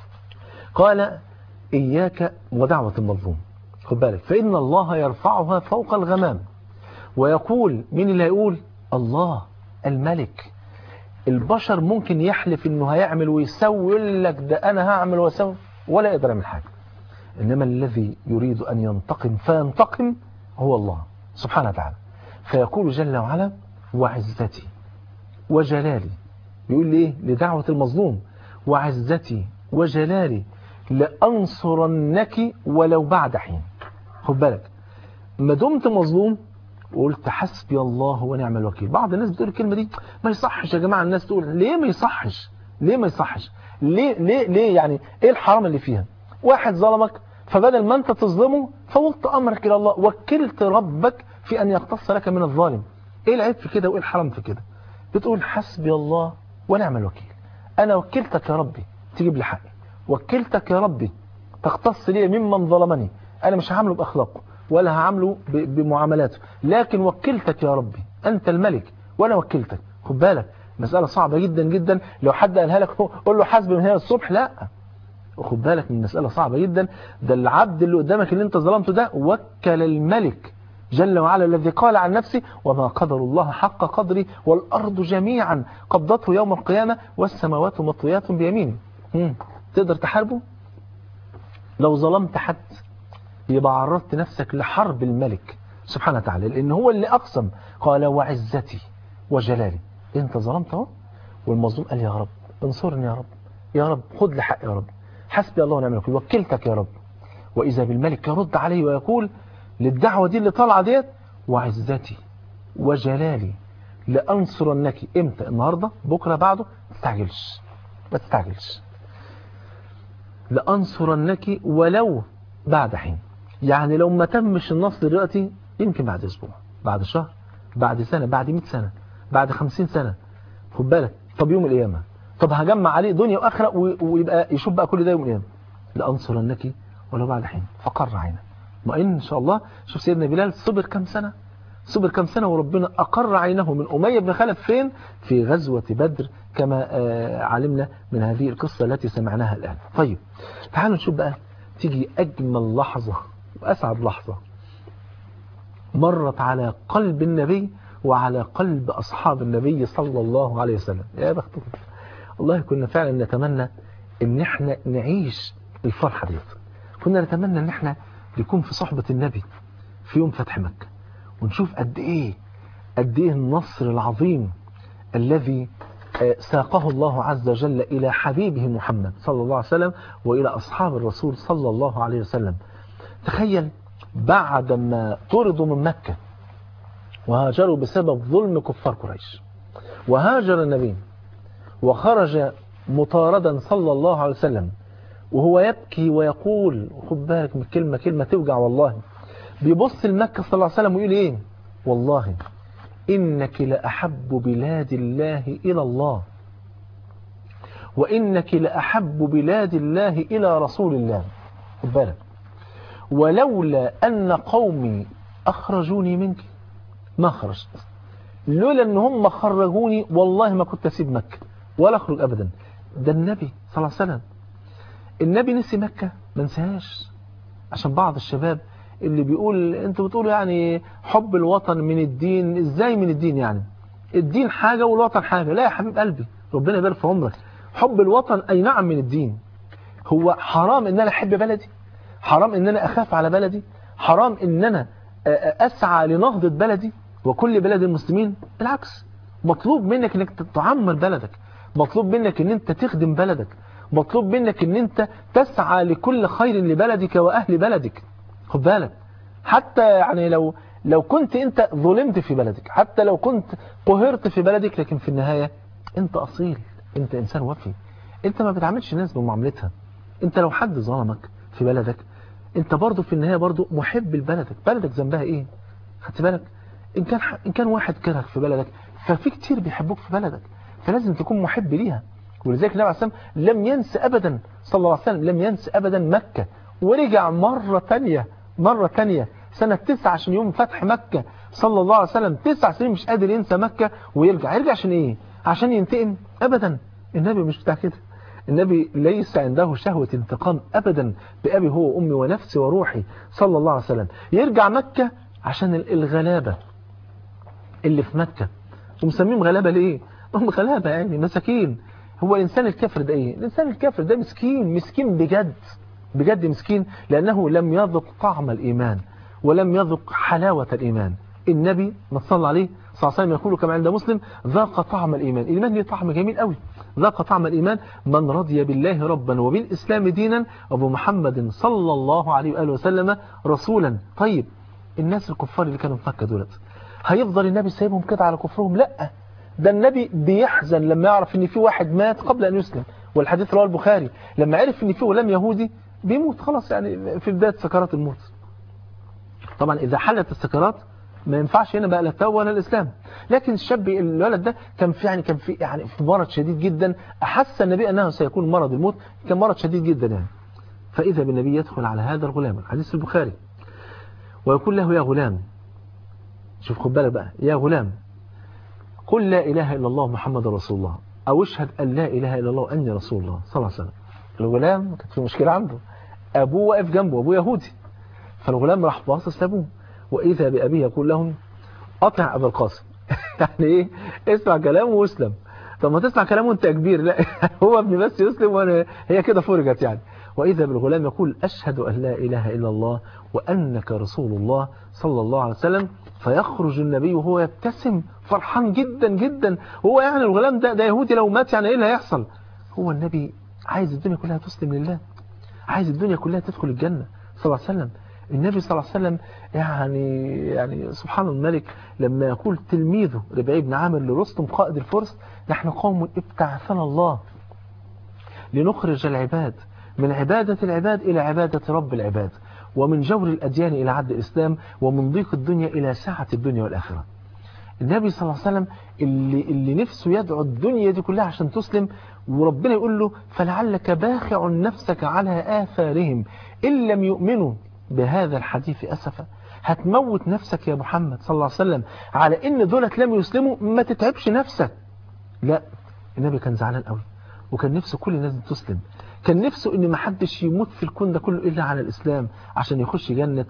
قال: إياك ودعوة المظلوم. خد بالك، فإن الله يرفعها فوق الغمام. ويقول، مين اللي هيقول؟ الله الملك. البشر ممكن يحلف انه هيعمل ويسوي، يقول لك ده انا هعمل واسوي، ولا يقدر يعمل حاجه. انما الذي يريد ان ينتقم فينتقم هو الله سبحانه وتعالى. فيقول جل وعلا: وعزتي وجلالي، بيقول لي ايه لدعوه المظلوم: وعزتي وجلالي لانصرنك ولو بعد حين. خد بالك، ما دمت مظلوم وقلت حسبي الله ونعم الوكيل. بعض الناس بتقول الكلمة دي ما يصحش يا جماعة. الناس تقول ليه ما يصحش؟ ليه ما يصحش؟ ليه يعني ايه الحرام اللي فيها؟ واحد ظلمك، فبدل ما انت تظلمه فوضت امرك الى الله، وكلت ربك في ان يقتص لك من الظالم. ايه العيب في كده وايه الحرام في كده؟ بتقول حسبي الله ونعم الوكيل، انا وكلتك يا ربي تجيب لي حقي، وكلتك يا ربي تقتص لي ممن ظلمني، انا مش هعامله باخلاقه ولا هعامله بمعاملاته، لكن وكلتك يا ربي، أنت الملك وأنا وكلتك. خد بالك، مسألة صعبة جدا جدا. لو حد قالها لك قول له حسب من هنا الصبح، لا. وخد بالك من مسألة صعبة جدا. ده العبد اللي قدامك اللي انت ظلمته ده وكل الملك جل وعلا الذي قال عن نفسه: وما قدر الله حق قدري والأرض جميعا قبضته يوم القيامة والسماوات مطويات بيمينه. تقدر تحاربه؟ لو ظلمت حد يبقى عرضت نفسك لحرب الملك سبحانه وتعالى، لأن هو اللي أقسم قال وعزتي وجلالي. أنت ظلمت اهو، والمظلوم قال يا رب انصرني، يا رب يا رب خد لي حق، يا رب حسبي الله ونعم الوكيل، وكلتك يا رب. وإذا بالملك يرد عليه ويقول للدعوة دي اللي طالعة ديت وعزتي وجلالي لأنصرنك. امتى؟ النهاردة، بكرة، بعده، ما تستعجلش. لأنصرنك ولو بعد حين، يعني لو ما تمش النصر دلوقتي يمكن بعد أسبوع، بعد شهر، بعد سنة، بعد 100 سنة، بعد 50 سنة. خد بالك، طب يوم القيامة، طب هجمع عليه دنيا وآخرة ويبقى يشوف بقى كل ده يوم القيامة. لأنصرنك ولو بعد حين فقر عينه. ما إن شاء الله. شوف سيدنا بلال صبر كم سنة، صبر كم سنة، وربنا أقر عينه من أمية بن خلف فين؟ في غزوة بدر، كما علمنا من هذه القصة التي سمعناها الآن. طيب تعالوا نشوف بقى، تيجي أجمل لحظة وأسعد لحظة مرت على قلب النبي وعلى قلب أصحاب النبي صلى الله عليه وسلم. يا بختكم والله، كنا فعلا نتمنى ان احنا نعيش الفرحة ديت. كنا نتمنى ان احنا نكون في صحبة النبي في يوم فتح مكة، ونشوف قد ايه النصر العظيم الذي ساقه الله عز وجل إلى حبيبه محمد صلى الله عليه وسلم وإلى أصحاب الرسول صلى الله عليه وسلم. تخيل بعدما طردوا من مكة وهاجروا بسبب ظلم كفار قريش، وهاجر النبي وخرج مطاردا صلى الله عليه وسلم وهو يبكي ويقول، خد بالك من كلمة توجع والله، بيبص لمكة صلى الله عليه وسلم ويقول ايه؟ والله إنك لأحب بلاد الله إلى الله، وإنك لأحب بلاد الله إلى رسول الله. خد بالك، ولولا أن قومي أخرجوني منك ما خرجت، لولا أن هم خرجوني والله ما كنت أسيب مكة ولا أخرج أبدا. ده النبي صلى الله عليه وسلم، النبي نسي مكة؟ ما نسيهاش. عشان بعض الشباب اللي بيقول انتوا بتقولوا يعني حب الوطن من الدين، ازاي من الدين؟ يعني الدين حاجة والوطن حاجة. لا يا حبيب قلبي، ربنا يبارك في عمرك، حب الوطن اي نعم من الدين. هو حرام ان انا احب بلدي؟ حرام ان انا اخاف على بلدي؟ حرام ان انا اسعى لنهضة بلدي وكل بلاد المسلمين؟ بالعكس، مطلوب منك انك تعمر بلدك، مطلوب منك ان انت تخدم بلدك، مطلوب منك ان انت تسعى لكل خير لبلدك واهل بلدك. خد بالك، حتى يعني لو كنت انت ظلمت في بلدك، حتى لو كنت قهرت في بلدك، لكن في النهاية انت اصيل، انت انسان وفي، انت ما بتعاملش الناس بمعاملتها. انت لو حد ظلمك في بلدك، انت برضو في النهاية برضو محب لبلدك. بلدك ذنبها ايه؟ خدت بالك؟ ان كان واحد كرهك في بلدك، ففي كتير بيحبوك في بلدك، فلازم تكون محب ليها. ولذلك النبي عليه الصلاة والسلام لم ينس ابدا، صلى الله عليه وسلم لم ينس ابدا مكة، ورجع مرة تانية سنة 9 عشان يوم فتح مكة صلى الله عليه وسلم. 9 سنين مش قادر ينسى مكة ويرجع عشان ايه؟ عشان ينتقم؟ ابدا، النبي مش بتاع كده. النبي ليس عنده شهوة انتقام ابدا، بأبي هو وأمي ونفسي وروحي صلى الله عليه وسلم. يرجع مكة عشان الغلابة اللي في مكة. ومسميهم غلابة ليه؟ هم غلابة يعني مساكين. هو الإنسان الكافر ده ايه؟ الإنسان الكافر ده مسكين بجد مسكين، لأنه لم يذق طعم الإيمان ولم يذق حلاوة الإيمان. النبي ما صلى عليه صلى الله عليه وسلم يقول كما عند مسلم: ذاق طعم الإيمان. الإيمان ليه طعم جميل قوي. ذاق طعم الإيمان من رضي بالله ربا وبالإسلام دينا وبمحمد صلى الله عليه وآله وسلم رسولا. طيب الناس الكفار اللي كانوا في مكة دولت، هيفضل النبي سايبهم كده على كفرهم؟ لا، ده النبي بيحزن لما يعرف ان في واحد مات قبل ان يسلم. والحديث رواه البخاري، لما عرف ان في غلام يهودي بيموت خلاص، يعني في بداية سكرات الموت. طبعا اذا حلت السكرات ما ينفعش هنا بقى لا التوبة ولا الاسلام. لكن الشاب الولد ده كان في مرض شديد جدا، احس النبي انه سيكون مرض الموت، كان مرض شديد جدا يعني. فاذا بالنبي يدخل على هذا الغلام، حديث البخاري، ويقول له: يا غلام، شوف خد بالك بقى، يا غلام قل لا اله الا الله محمد رسول الله، او اشهد ان لا اله الا الله واني رسول الله صلى الله عليه وسلم. الغلام كانت في مشكلة عنده، ابوه واقف جنبه، ابوه يهودي. فالغلام راح باصص لابوه، واذا بابيه يقول لهم: اطع ابا القاسم. يعني ايه؟ اسمع كلامه واسلم. طب ما تسمع كلامه انت كبير؟ لا، هو ابني بس يسلم وانا هي كده فرجت يعني. وإذا بالغلام يقول أشهد أن لا إله إلا الله وأنك رسول الله صلى الله عليه وسلم. فيخرج النبي وهو يبتسم فرحان جدا جدا. هو يعني الغلام ده يهودي لو مات يعني إيه اللي هيحصل؟ هو النبي عايز الدنيا كلها تسلم لله، عايز الدنيا كلها تدخل الجنة صلى الله عليه وسلم. النبي صلى الله عليه وسلم يعني سبحان الملك لما يقول تلميذه ربيعي بن عامر لرستم قائد الفرس: نحن قوم ابتعثنا الله لنخرج العباد من عبادة العباد إلى عبادة رب العباد، ومن جور الأديان إلى عدل الإسلام، ومن ضيق الدنيا إلى سعة الدنيا والآخرة. النبي صلى الله عليه وسلم اللي نفسه يدعو الدنيا دي كلها عشان تسلم، وربنا يقول له: فلعلك باخع نفسك على آثارهم إن لم يؤمنوا بهذا الحديث أسفا. هتموت نفسك يا محمد صلى الله عليه وسلم على إن دولت لم يسلموا، ما تتعبش نفسك. لا، النبي كان زعلان قوي، وكان نفسه كل الناس تسلم. كان نفسه ان ما حدش يموت في الكون ده كله الا على الاسلام عشان يخش جنة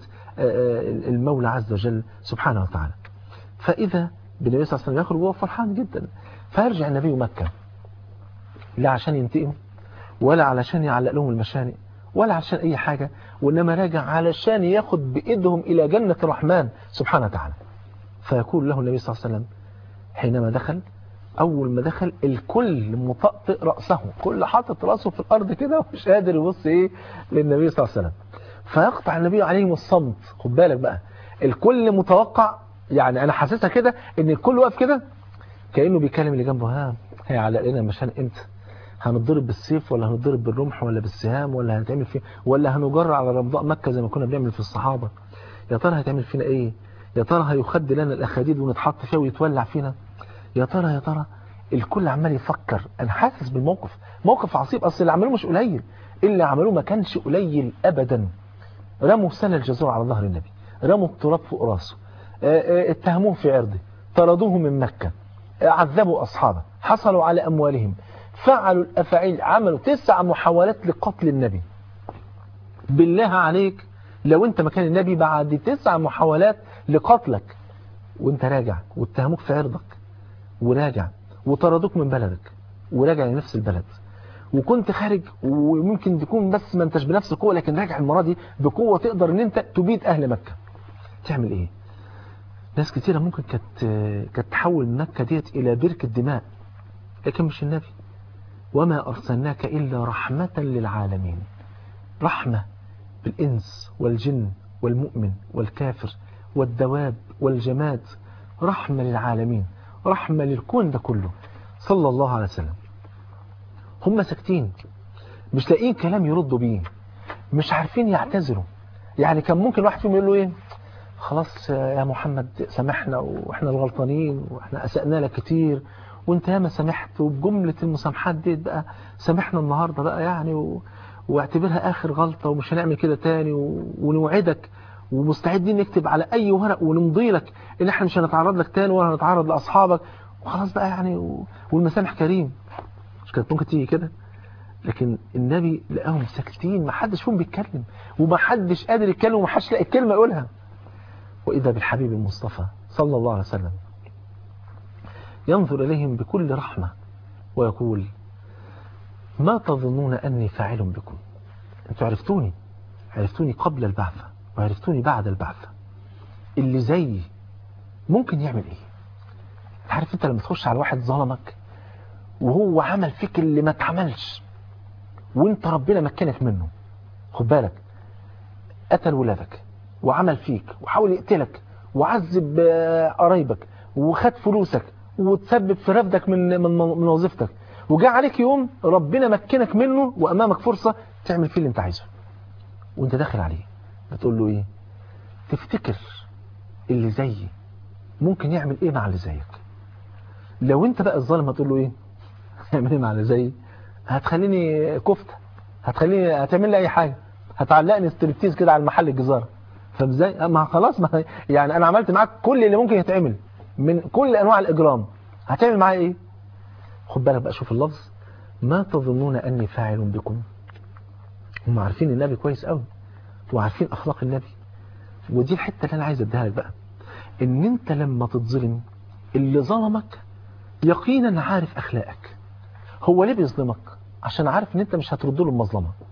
المولى عز وجل سبحانه وتعالى. فاذا بالنبي صلى الله عليه وسلم يخرج وهو فرحان جدا. فيرجع النبي مكة، لا عشان ينتقم ولا علشان يعلق لهم المشانق ولا عشان اي حاجة، وانما راجع علشان ياخد بايدهم الى جنة الرحمن سبحانه وتعالى. فيقول له النبي صلى الله عليه وسلم حينما دخل: أول ما دخل الكل مطأطئ رأسه، كل حاطط رأسه في الأرض كده ومش قادر يبص للنبي صلى الله عليه وسلم. فيقطع النبي عليهم الصمت. خد بالك بقى، الكل متوقع، يعني أنا حاسسها كده إن الكل واقف كده كأنه بيكلم اللي جنبه: هيعلق لنا مشان إمتى؟ هنضرب بالسيف ولا هنضرب بالرمح ولا بالسهام ولا هنتعمل فيه، ولا هنجر على رمضاء مكة زي ما كنا بنعمل في الصحابة؟ يا ترى هيتعمل فينا إيه؟ يا ترى هيخد لنا الأخاديد ونتحط فيها ويتولع فينا؟ يا ترى الكل عمال يفكر. انا حاسس بالموقف، موقف عصيب. اصل اللي عملوه مش قليل، اللي عملوه ما كانش قليل ابدا. رموا سل الجزور على ظهر النبي، رموا التراب فوق راسه، اتهموه في عرضه، طردوه من مكة، عذبوا اصحابه، حصلوا على اموالهم، فعلوا الافاعيل، عملوا 9 محاولات لقتل النبي. بالله عليك لو انت مكان النبي بعد 9 محاولات لقتلك وانت راجع واتهموك في عرضك وراجع وطردوك من بلدك وراجع لنفس البلد، وكنت خارج وممكن تكون بس ما انتش بنفس القوة، لكن راجع المرة دي بقوة تقدر ان انت تبيد اهل مكة، تعمل ايه؟ ناس كتيرة ممكن كانت تحول مكة ديت الى بركة دماء، لكن مش النبي. وما ارسلناك الا رحمة للعالمين، رحمة بالانس والجن والمؤمن والكافر والدواب والجماد، رحمة للعالمين، رحمة للكون ده كله صلى الله عليه وسلم. هم ساكتين، مش لاقيين كلام يردوا بيه، مش عارفين يعتذروا. يعني كان ممكن واحد فيهم يقول له ايه: خلاص يا محمد سامحنا واحنا الغلطانين واحنا اسأنا لك كتير وانت ياما سامحت، وبجملة المسامحات دي بقى سامحنا النهاردة بقى يعني واعتبرها اخر غلطة ومش هنعمل كده تاني ونوعدك ومستعدين نكتب على اي ورق ونمضي لك ان احنا مش هنتعرض لك تاني ولا هنتعرض لاصحابك وخلاص بقى يعني والمسامح كريم. مش كانت ممكن تيجي كده؟ لكن النبي لقاهم ساكتين، ما حدش فيهم بيتكلم وما حدش قادر يتكلم وما حدش لاقي كلمه يقولها. واذا بالحبيب المصطفى صلى الله عليه وسلم ينظر اليهم بكل رحمه ويقول: ما تظنون اني فاعل بكم؟ انتوا عرفتوني قبل البعثه وعرفتوني بعد البعثه. اللي زيي ممكن يعمل ايه؟ عارف انت لما تخش على واحد ظلمك وهو عمل فيك اللي ما اتعملش وانت ربنا مكنك منه، خد بالك، قتل ولادك وعمل فيك وحاول يقتلك وعذب قرايبك وخد فلوسك وتسبب في رفدك من وظيفتك، وجاء عليك يوم ربنا مكنك منه وامامك فرصة تعمل فيه اللي انت عايزه، وانت داخل عليه بتقول له ايه؟ تفتكر اللي زيي ممكن يعمل ايه مع اللي زيك؟ لو انت بقى الظالم هتقول له ايه؟ هيعمل ايه مع اللي زيي؟ هتخليني كفتة، هتعمل لي اي حاجة، هتعلقني ستريبتيز كده على المحل الجزارة. فازاي؟ ما خلاص، ما يعني انا عملت معاك كل اللي ممكن يتعمل من كل انواع الاجرام، هتعمل معايا ايه؟ خد بالك بقى، شوف اللفظ: ما تظنون اني فاعل بكم. هم عارفين النبي كويس قوي وعارفين اخلاق النبي، ودي الحته اللي انا عايز اديها لك بقى، ان انت لما تتظلم اللي ظلمك يقينا عارف اخلاقك. هو ليه بيظلمك؟ عشان عارف ان انت مش هترد له المظلمه.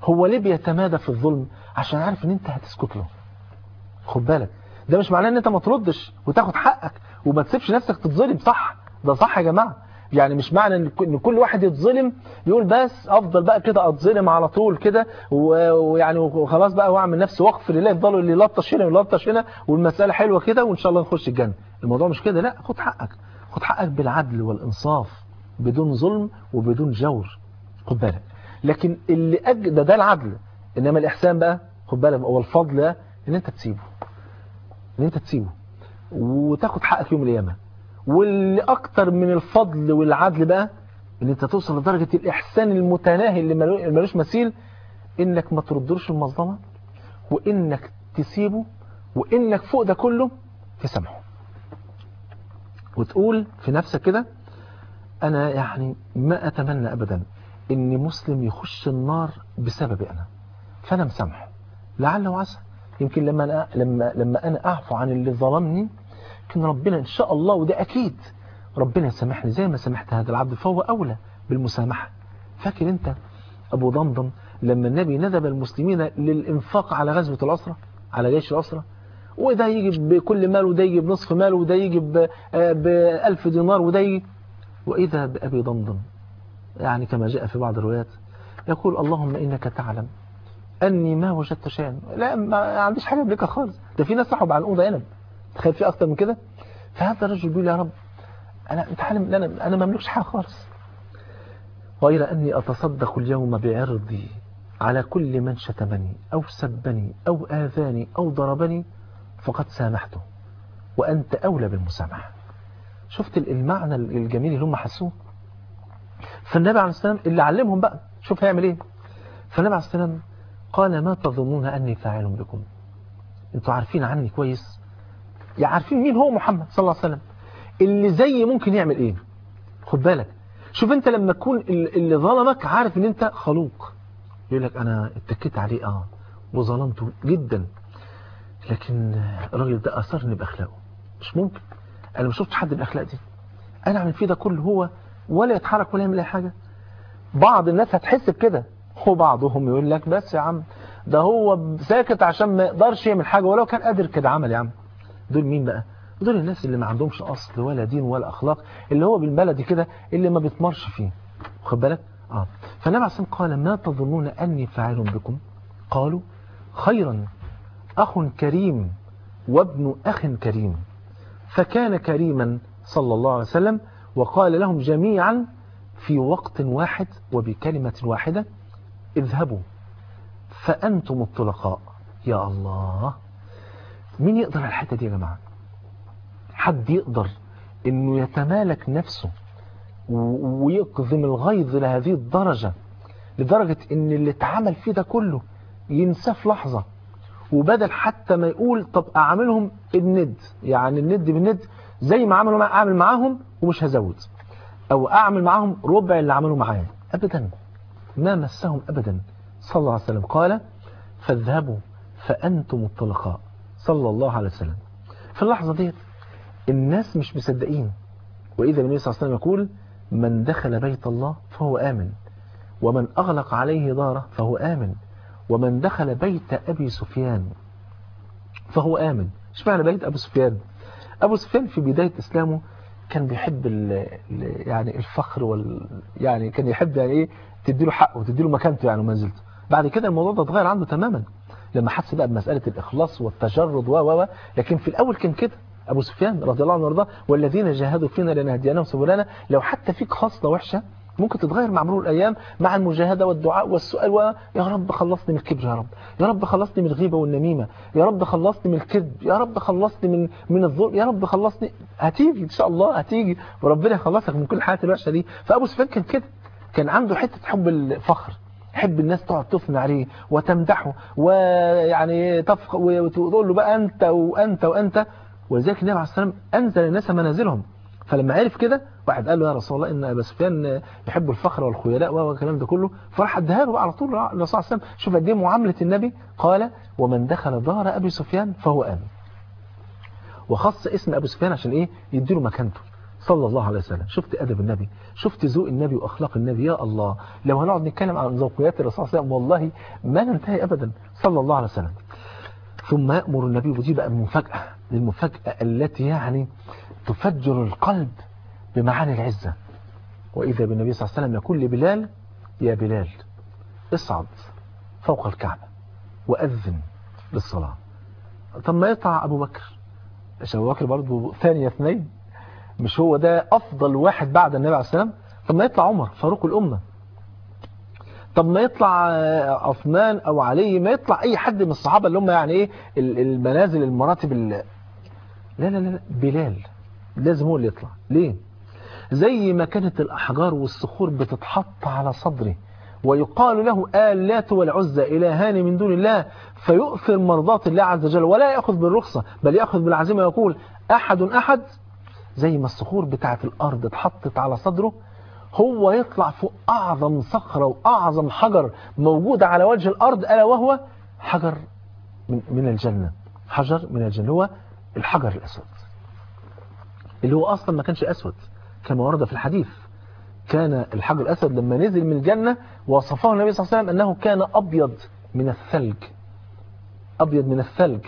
هو ليه بيتمادى في الظلم؟ عشان عارف ان انت هتسكت له. خد بالك، ده مش معناه ان انت ما تردش وتاخد حقك وما تسيبش نفسك تتظلم. صح، ده صح يا جماعه. يعني مش معنى ان كل واحد يتظلم يقول بس افضل بقى كده اتظلم على طول كده ويعني وخلاص بقى واعمل نفسي وقف لله، يفضلوا اللي يلطش هنا ويلطش هنا والمساله حلوه كده وان شاء الله نخش الجنه. الموضوع مش كده، لا، خد حقك، خد حقك بالعدل والانصاف، بدون ظلم وبدون جور. خد بالك، لكن اللي ده العدل. انما الاحسان بقى، خد بالك، هو الفضل ده ان انت تسيبه، ان انت تسيبه وتاخد حقك يوم القيامه. واللي اكتر من الفضل والعدل بقى ان انت توصل لدرجه الاحسان المتناهي اللي ملوش مثيل، انك ما تردلوش المظلمه، وانك تسيبه، وانك فوق ده كله تسامحه، وتقول في نفسك كده انا يعني ما اتمنى ابدا ان مسلم يخش النار بسببي انا، فانا مسامحه لعل وعسى. يمكن لما انا اعفو عن اللي ظلمني، يمكن ربنا ان شاء الله، وده اكيد، ربنا يسامحني زي ما سامحت هذا العبد، فهو اولى بالمسامحه. فاكر انت ابو ضمضم لما النبي ندب المسلمين للانفاق على غزوه الاسرى، على جيش الاسرى، وده يجي بكل مال وده يجي بنصف مال وده يجي ب1000 دينار وده يجي، واذا بابي ضمضم يعني كما جاء في بعض الروايات يقول اللهم انك تعلم اني ما وجدت شيئا، لا ما عنديش حاجه املكها خالص، ده في ناس راحوا بعنقود عنب، تخيل في اكتر من كده. فهذا الرجل بيقول يا رب انت عالم انا ما املكش حاجه خالص، غير اني اتصدق اليوم بعرضي على كل من شتمني او سبني او اذاني او ضربني فقد سامحته وانت اولى بالمسامحه. شفت المعنى الجميل اللي هم حسوه؟ فالنبي عليه السلام اللي علمهم بقى، شوف هيعمل ايه. فالنبي عليه السلام قال ما تظنون اني فاعل بكم، انتوا عارفين عني كويس، يعني عارفين مين هو محمد صلى الله عليه وسلم، اللي زي ممكن يعمل ايه. خد بالك، شوف انت لما تكون اللي ظلمك عارف ان انت خلوق، يقول لك انا اتكيت عليه وظلمته جدا، لكن الراجل ده اثرني باخلاقه، مش ممكن انا ما شفتش حد بالاخلاق دي، انا اعمل فيه ده كله هو ولا يتحرك ولا يعمل اي حاجه. بعض الناس هتحس بكده، وبعضهم يقول لك بس يا عم ده هو ساكت عشان ما يقدرش يعمل حاجه، ولو كان قادر كده عمل يا عم. دول مين بقى؟ دول الناس اللي ما عندهمش اصل ولا دين ولا اخلاق، اللي هو بالبلدي كده اللي ما بيتمرش فيه. واخد بالك؟ فالنبي عليه الصلاه قال ما تظنون اني فاعل بكم؟ قالوا خيرا، اخ كريم وابن اخ كريم. فكان كريما صلى الله عليه وسلم وقال لهم جميعا في وقت واحد وبكلمة واحدة اذهبوا فأنتم الطلقاء. يا الله، مين يقدر على الحتة دي يا جماعة؟ حد يقدر انه يتمالك نفسه ويقذم الغيظ لهذه الدرجة، لدرجة ان اللي اتعمل فيه ده كله ينساه في لحظة، وبدل حتى ما يقول طب اعملهم الند، يعني الند بالند زي ما عملوا اعمل معاهم ومش هزود، او اعمل معاهم ربع اللي عملوا معايا، ابدا ما مسهم ابدا صلى الله عليه وسلم. قال فاذهبوا فانتم الطلقاء صلى الله عليه وسلم. في اللحظة دي الناس مش مصدقين، واذا النبي صلى الله عليه وسلم يقول من دخل بيت الله فهو آمن، ومن اغلق عليه داره فهو آمن، ومن دخل بيت ابي سفيان فهو آمن. اشمعنى بيت ابو سفيان؟ ابو سفيان في بداية اسلامه كان بيحب يعني الفخر يعني كان يحب يعني ايه تديله حقه وتديله مكانته يعني ومنزلته. بعد كده الموضوع ده اتغير عنده تماما لما حس بقى بمسألة الإخلاص والتجرد لكن في الأول كان كده أبو سفيان رضي الله عنه وارضاه، والذين جاهدوا فينا لنهدينهم سبلنا. لو حتى فيك خصلة وحشة ممكن تتغير مع مرور الأيام مع المجاهدة والدعاء والسؤال يا رب خلصني من الكبر، يا رب، يا رب خلصني من الغيبة والنميمة، يا رب خلصني من الكذب، يا رب خلصني من الظلم، يا رب خلصني. هتيجي إن شاء الله، هتيجي وربنا يخلصك من كل الحاجات الوحشة دي. فأبو سفيان كان كده، كان عنده حتة حب الفخر، يحب الناس تقعد تثني عليه وتمدحه ويعني تفخر وتقول له بقى أنت وأنت وأنت. ولذلك النبي عليه الصلاة والسلام أنزل الناس منازلهم. فلما عرف كده واحد قال له يا رسول الله إن أبا سفيان يحب الفخر والخيلاء والكلام ده كله، فراح اداها له على طول الرسول صلى الله عليه وسلم. شوف قد ايه معاملة النبي، قال ومن دخل دار أبي سفيان فهو آمن، وخص اسم أبو سفيان عشان إيه؟ يديله مكانته صلى الله عليه وسلم. شفت أدب النبي، شفت ذوق النبي وأخلاق النبي. يا الله لو هنقعد نتكلم عن ذوقيات الرسول صلى الله عليه وسلم والله ما ننتهي أبدا صلى الله عليه وسلم. ثم يأمر النبي، ودي بقى المفاجأة التي يعني تفجر القلب بمعاني العزة. وإذا بالنبي صلى الله عليه وسلم يقول لبلال: يا بلال اصعد فوق الكعبة وأذن للصلاة. طب ما يطلع أبو بكر، مش أبو بكر برضه ثانية اثنين؟ مش هو ده أفضل واحد بعد النبي عليه السلام؟ طب ما يطلع عمر فاروق الأمة، طب ما يطلع عثمان أو علي، ما يطلع أي حد من الصحابة اللي هم يعني إيه المنازل المراتب لا لا لا، بلال لازم هو اللي يطلع. ليه؟ زي ما كانت الأحجار والصخور بتتحط على صدره ويقال له آلات والعزى إلهان من دون الله، فيؤثر مرضات الله عز وجل ولا يأخذ بالرخصة بل يأخذ بالعزيمة ويقول أحد أحد. زي ما الصخور بتاعة الأرض اتحطت على صدره، هو يطلع فوق أعظم صخرة وأعظم حجر موجود على وجه الأرض، ألا وهو حجر من الجنة. حجر من الجنة هو الحجر الأسود، اللي هو أصلا ما كانش أسود كما ورد في الحديث. كان الحجر الأسود لما نزل من الجنة وصفه النبي صلى الله عليه وسلم أنه كان أبيض من الثلج، أبيض من الثلج،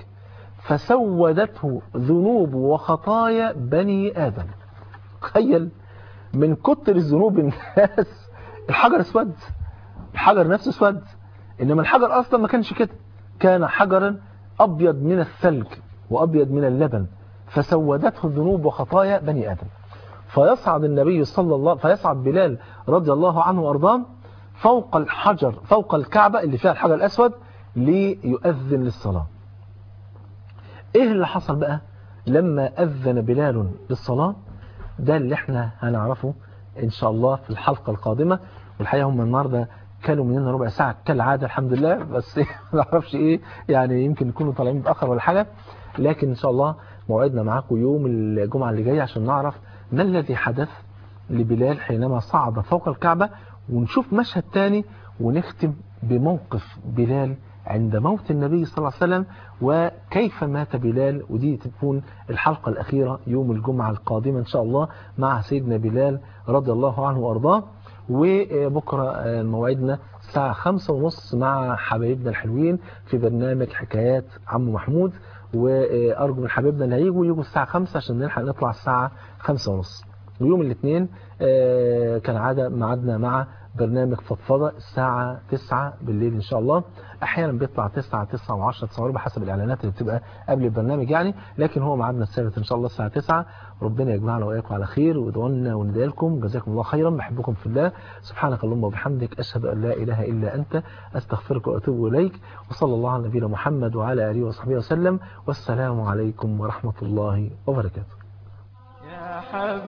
فسودته ذنوب وخطايا بني آدم. تخيل من كتر الذنوب الناس الحجر اسود، الحجر نفسه اسود، انما الحجر اصلا ما كانش كده، كان حجرا ابيض من الثلج وابيض من اللبن، فسودته الذنوب وخطايا بني ادم. فيصعد النبي فيصعد بلال رضي الله عنه وارضاه فوق الحجر، فوق الكعبة اللي فيها الحجر الاسود، ليؤذن للصلاة. ايه اللي حصل بقى لما اذن بلال للصلاة؟ ده اللي احنا هنعرفه ان شاء الله في الحلقة القادمة. والحقيقة هم النهاردة كانوا مننا ربع ساعة كالعادة الحمد لله، بس ما نعرفش ايه يعني، يمكن يكونوا طالعين متأخر ولا حاجة. لكن ان شاء الله موعدنا معاكم يوم الجمعة اللي جاي عشان نعرف ما الذي حدث لبلال حينما صعد فوق الكعبة، ونشوف مشهد تاني، ونختم بموقف بلال عند موت النبي صلى الله عليه وسلم وكيف مات بلال. ودي تكون الحلقة الأخيرة يوم الجمعة القادمة إن شاء الله مع سيدنا بلال رضي الله عنه وأرضاه. وبكرة موعدنا الساعة 5:30 مع حبايبنا الحلوين في برنامج حكايات عم محمود. وأرجو من حبايبنا اللي يجوا الساعة 5 عشان نلحق نطلع الساعة 5:30. ويوم الاثنين كان عادة معادنا مع برنامج فضفضة الساعة 9 بالليل إن شاء الله. أحيانا بيطلع 9 9:10 9:15 حسب الإعلانات اللي بتبقى قبل البرنامج يعني، لكن هو معادنا الثابت إن شاء الله الساعة 9. ربنا يجمعنا وإياكم على خير، وادعوا لنا وندعي لكم. جزاكم الله خيرا، بحبكم في الله. سبحانك اللهم وبحمدك، أشهد أن لا إله إلا أنت، أستغفرك وأتوب إليك. وصلى الله على نبينا محمد وعلى آله وصحبه وسلم، والسلام عليكم ورحمة الله وبركاته.